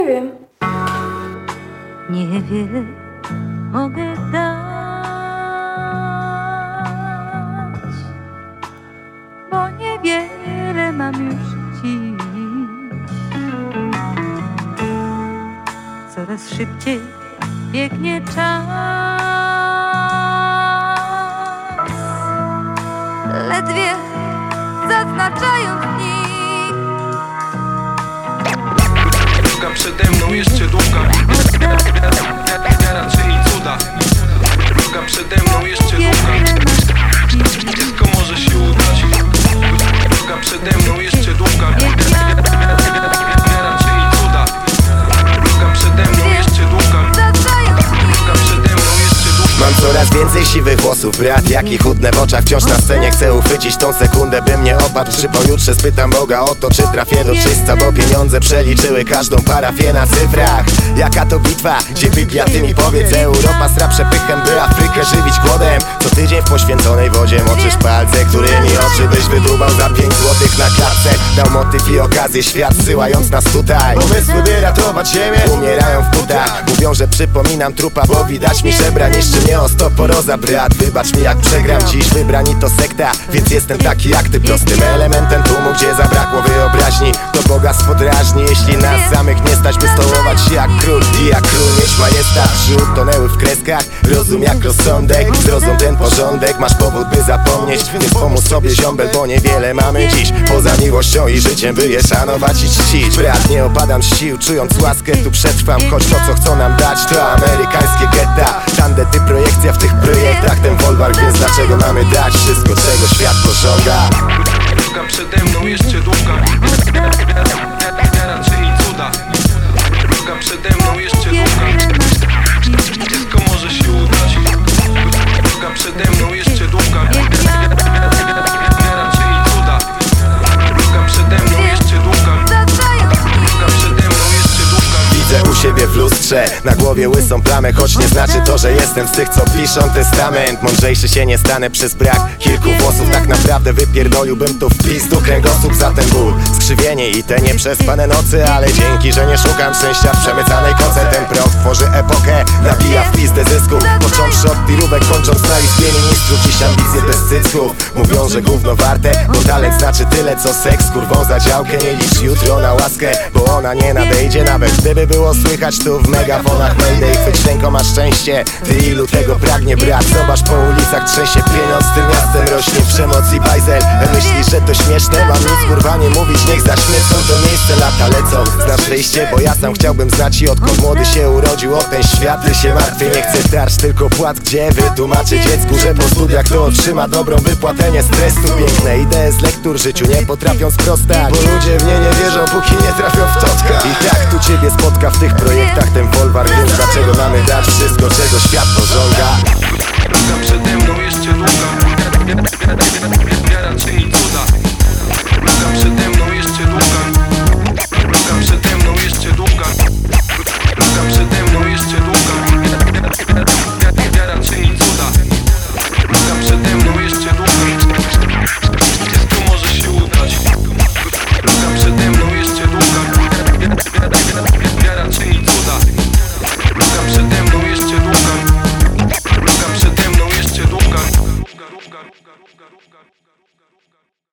Nie wiem. Niewiele mogę dać, bo niewiele mam już dziś. Coraz szybciej biegnie czas, ledwie zaznaczają dni. Droga przede mną jeszcze długa, wiara czyni cuda. Droga przede mną jeszcze długa, wszystko może się udać. Droga przede mną jeszcze długa, wiara czyni cuda. Droga przede mną jeszcze długa, droga przede mną jeszcze długa. Mam coraz więcej siwych włosów, brat, jak i chudne w oczach. Wciąż na scenie chcę uchwycić tą sekundę, bym nie opadł. Czy pojutrze spytam Boga o to, czy trafię do czysta, bo pieniądze przeliczyły każdą parafię na cyfrach. Jaka to bitwa, gdzie Biblia, ty mi powiedz. Europa sra przepychem, by Afrykę żywić głodem. Co tydzień w poświęconej wodzie moczysz palce, którymi oczy byś wydłubał za 5 złotych na klatce. Dał motyw i okazję świat, zsyłając nas tutaj. Pomysły, by ratować ziemię, umierają w butach. Mówią, że przypominam trupa, bo widać mi żebra. Niszczy mnie osteoporoza, brat. Wybacz mi jak przegram dziś, wybrani to sekta, więc jestem taki jak ty. Prostym elementem tłumu, gdzie zabrakło wyobraźni. Do Boga spodrażni, jeśli nas samych nie stać, by stołować się jak król. I jak król mieć majestat, że utonęły w kreskach. Rozum jak rozsądek, zrozum ten porządek. Masz powód, by zapomnieć, więc pomóż sobie ziombel, bo niewiele mamy dziś. Poza miłością i życiem, by je szanować i czcić. Brat, nie opadam z sił, czując łaskę tu przetrwam. Choć to co chcą nam dać, to amerykańskie getta. Tandety, projekcja w tych projektach, ten folwark, więc dlaczego mamy dać wszystko, czego świat pożąda? Droga przede mną jeszcze długa, wiara czyni cuda. Droga przede mną jeszcze długa, wszystko może się udać. Droga przede mną jeszcze długa, wiara czyni cuda. Droga przede mną jeszcze długa, droga przede mną jeszcze długa. Widzę u siebie w lustrze, na głowie łysą plamę, choć nie znaczy to, że jestem z tych, co piszą testament. Mądrzejszy się nie stanę przez brak kilku włosów. Tak naprawdę wypierdoliłbym tu w pizdu kręgosłup za ten ból, skrzywienie i te nieprzespane nocy. Ale dzięki, że nie szukam szczęścia w przemycanej koce. Ten prok tworzy epokę, nabija w pizdę zysku. Począwszy od pirówek, kończąc na izbie ministrów. Dziś ambicje bez cycków mówią, że gówno warte, bo talent znaczy tyle co seks. Kurwą za działkę, nie licz jutro na łaskę, bo ona nie nadejdzie. Nawet gdyby było słychać tu w megafonach mayday. Chwyć ręką, masz szczęście, ty ilu tego pragnie, brat. Zobacz, po ulicach trzęsie pieniądz, tym miastem rośnie przemoc i bajzel. Myślisz, że to śmieszne? Mam nic kurwa nie mówić, niech zaśmiecą to miejsce, lata lecą. Znasz wyjście, bo ja sam chciałbym znać i odkąd młody się urodził o ten świat. Ty się martwię, nie chcę tarcz, tylko płat. Gdzie wytłumaczę dziecku, że po studiach to otrzyma dobrą wypłatę, nie stresu. Piękne idee z lektur życiu nie potrafią sprostać, bo ludzie w nie nie wierzą, póki nie trafią w toczka. I tak tu ciebie spotka w tych projektach ten folwark, więc dlaczego mamy dać wszystko, czego świat pożąda?